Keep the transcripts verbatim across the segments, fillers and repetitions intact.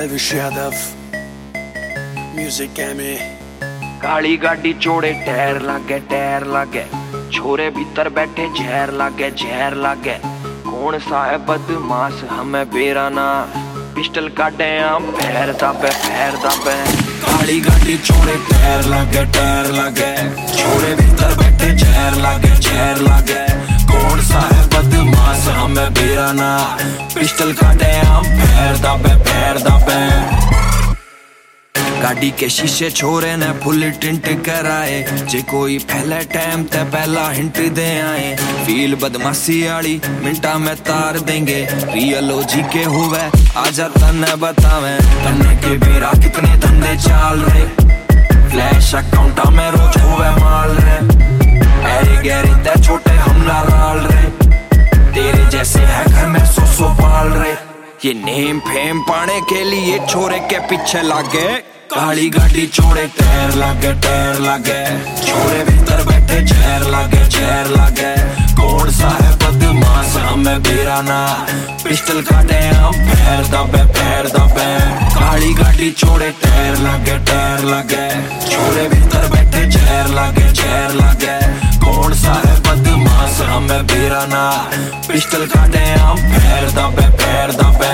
Elvish Yadav, Music M A। काली गाड़ी चोड़े tyre लागे tyre लागे, छोरे भीतर बैठे जहर लागे जहर लागे। कौन सा है बदमाश हमें बेराना, पिस्टल काटे हम पैर दाबे पैर दाबे। काली गाड़ी चोड़े टायर लागे टायर लागे, छोरे भीतर बैठे जहर लागे जहर लागे। कौन सा है बदमाश हमें बेराना, पिस्टल काटे हम पैर दाबे पैर दाबे। गाड़ी के शीशे छोरे ने फुल टिंट कराए, जे कोई पहले टाइम ते पहला हिंट दे आए। फील बदमाशी आली मिंटा में तार देंगे, रियल ओजी के हुए आजा तन्ने बतावे। तन्ने के बेरा कितने धंधे चाल रहे, फ्लैश अकाउंटा में रोज हुए माल रे। ऐरे गहरे ते छोटे हमला राल रे, तेरे जैसे है घर में सो सो पाल रे। ये नेम फेम पाने के लिए छोरे के पीछे लागे। काली गाड़ी छोड़े टायर लागे टायर लागे, छोरे भीतर बैठे जहर लागे जहर लागे। कौन सा है बदमाश हमें बेराना, पिस्टल काटे हम पैर दबे पैर दबे। काली गाड़ी छोड़े टायर लागे टायर लागे, छोरे भीतर बैठे जहर लागे जहर लागे। कौन सा है बदमाश हमें बेराना, पिस्टल काटे हम पैर दबे पैर दबे।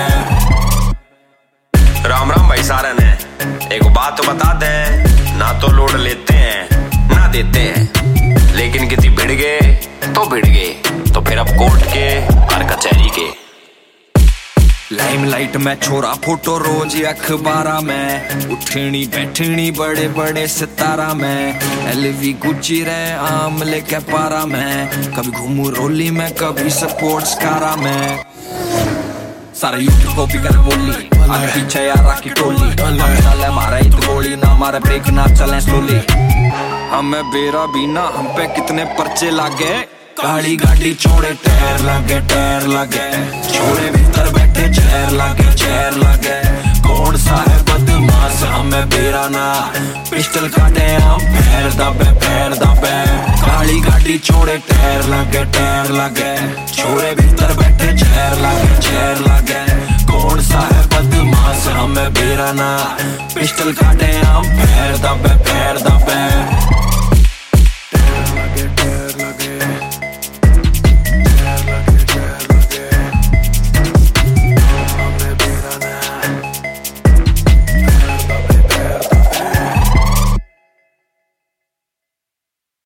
राम राम भाई सारे ने, एक बात तो बता दे, ना तो लोड लेते हैं ना देते हैं, लेकिन किसी भिड़ गए तो भिड़ गए, तो फिर अब कोर्ट के और कचहरी के। लाइमलाइट में छोरा फोटो रोज अखबारा में, उठनी बैठनी बड़े बड़े सितारा में। एलवी गुची रहे आम लेके पारा में, कभी घूमू रोली में कभी स्पोर्ट्स कारा में। सारे यूट्यूब को भी कर बोली, आगे पीछे यारा की टोली। चले मारे इत गोली ना मारे ब्रेक ना चले स्लोली। हमें बेरा बीना हम पे कितने पर्चे लागे। काली गाड़ी छोड़े टायर लागे टायर लागे, छोरे भीतर बैठे जहर लागे जहर लागे। कौन सा है बदमाश हमें बेराना, पिस्टल काटे हम पैर दबे पैर दबे। काली गाड़ी छोड़े टायर लागे टायर लागे, छोरे भीतर बैठे जहर लागे जहर लागे। कौन सा है बदमाश हमें बेराना, पिस्टल काटे हम पैर दबे पैर दबे।